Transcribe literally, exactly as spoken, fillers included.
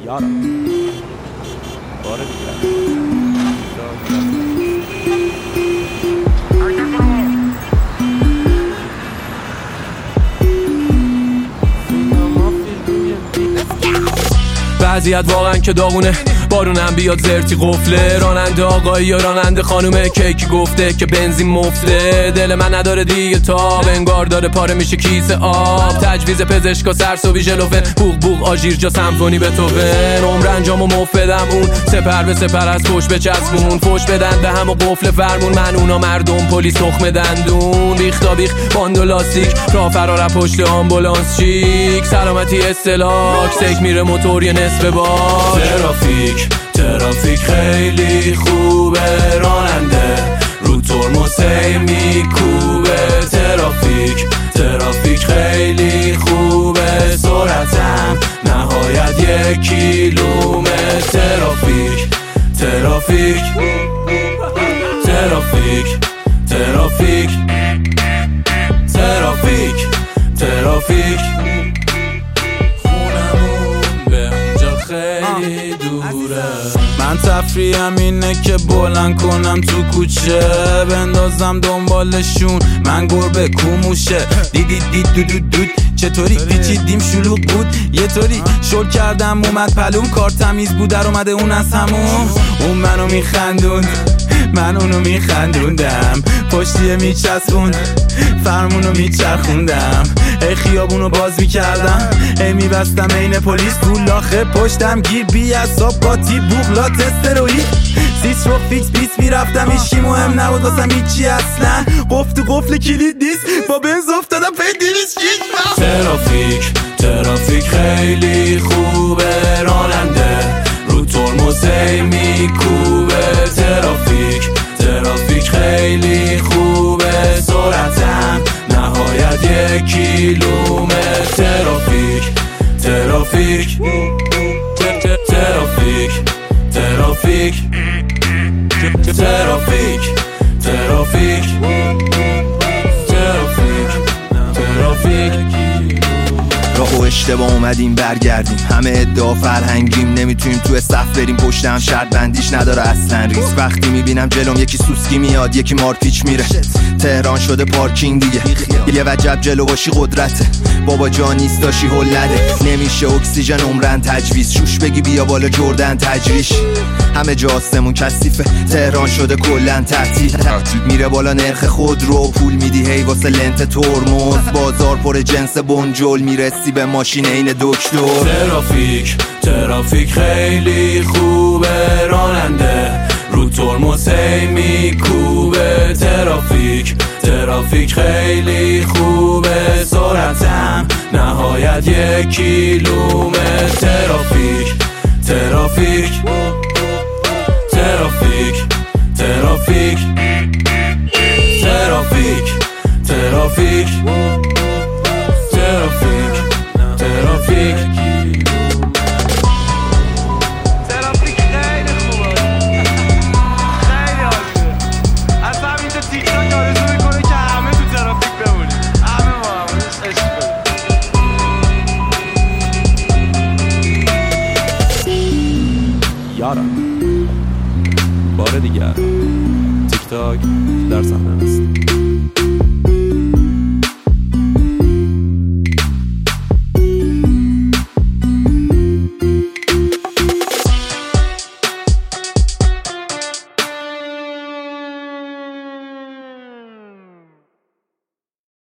یارم باره دیگه وضعیت واقعا که داغونه، بارونم بیاد زرتی قفله، راننده آقایی یا راننده خانومه که کی گفته که بنزین مفته، دل من نداره دیگه تاب، انگار داره پاره میشه کیسه آب، تجویز پزشکا سرسوی ژلوفن، بوق بوق آژیر جا سمفونی بتوون، عمر انجامو مفدم اون سپر به سپر از پشت بچسبون، فوش بدن به هم و قفل فرمون، من اونا مردم پلیس تخم دندون، بیخ تا بیخ باند و لاستیک، راه فرار پشت آمبولانس چیک، سلامتی استلاک، سک میره موتور یه نصف بار، ترافیک ترافیک خیلی خوبه، راننده رو ترمز هی میکوبه، ترافیک ترافیک خیلی خوبه، سرعتم نهایت یک کیلومتر، ترافیک ترافیک ترافیک ترافیک ترافیک ترافیک خیلی دوره، من تفریحم اینه که بلند کنم تو کوچه، بندازم دنبالشون من گربه کوموشه، دیدی دید دو دو دود چطوری پیچیدیم شلوغ بود، یه طوری شل کردم اومد پلوم، کار تمیز بود در اومده اون از همون، اون منو میخندوند من اونو میخندوندم، پشتیه میچسبوند فرمونو میچرخوندم، ای خیابونو باز میکردم ای میبستم این پلیس، تو لاخه پشتم گیر بی اصاب قاطی بوغلات استروئی، سیس رو فیکس بیس میرفتم، ایشکی مهم نبود واسم هیچی اصلا، قفل تو قفل کلید نیست با بنز افتادم پی دیویس کیش، ترافیک ترافیک خیلی خوبه، راننده رو ترمز هی میکوبه، ترافیک ترافیک خیلی خوبه، سرعتم نهایت یک کیلومتر، ترافیک ترافیک ترافیک ترافیک ترافیک ترافیک ترافیک ترافیک راه و اشتباه اومدیم برگردیم، همه ادعا فرهنگیم، نمیتونیم تو صف بریم پشت هم، شرط بندیش نداره اصلا ریس، وقتی میبینم جلوم یکی سوسکی میاد یکی مارپیچ میره، تهران شده پارکینگ دیگه، یه وجب جلو باشی قدرته، بابا جا نیست داشی هلده، نمیشه اکسیژن عمرن تجویز، شوش بگی بیا بالا جردن تجریش، همه جا آسمون کثیفه، تهران شده کلن تعطیل، میره بالا نرخ خود رو پول میدی هی واسه لنت ترمز، بازار پر جنس بنجل، میرسی به ماشین این دکتر، ترافیک ترافیک خیلی خوبه، راننده رو ترمز هی میکوبه، ترافیک ترافیک خیلی خوبه، سرعتم نهایت یک کیلومتر، ترافیک ترافیک ترافیک ترافیک ترافیک ترافیک ترافیک ترافیک ترافیک خیلی خوبه، خیلی عالیه، اصلا اینجا تیک تاک آرزو میکنه که همه تو ترافیک بمونیم، همه ما همونش عشق کنیم. یارم باره دیگر تیک تاک در صحنه است.